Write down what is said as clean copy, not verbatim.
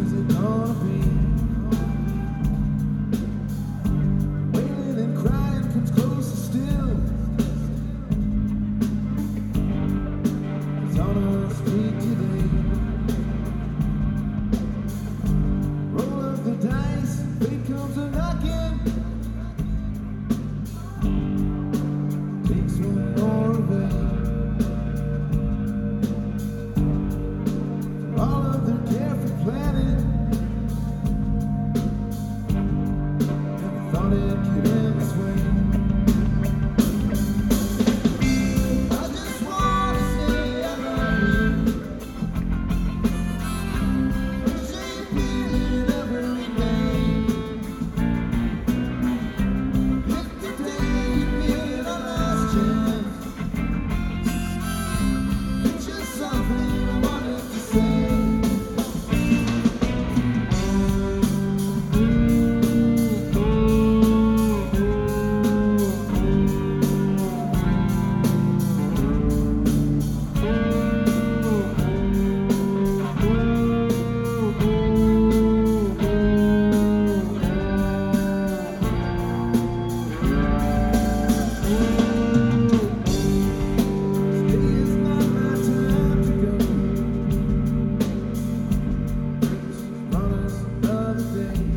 is it gonna be? Wailing and crying comes closer still. It's on our street today. Roll of the dice, fate comes a knocking. Takes one more away. All of their careful planning, never thought it could end this way. I just wanna say I love you. Say you feel it every day. If today you feel our last chance, it's just something I wanted to say. It's not my time to go. Promise another day.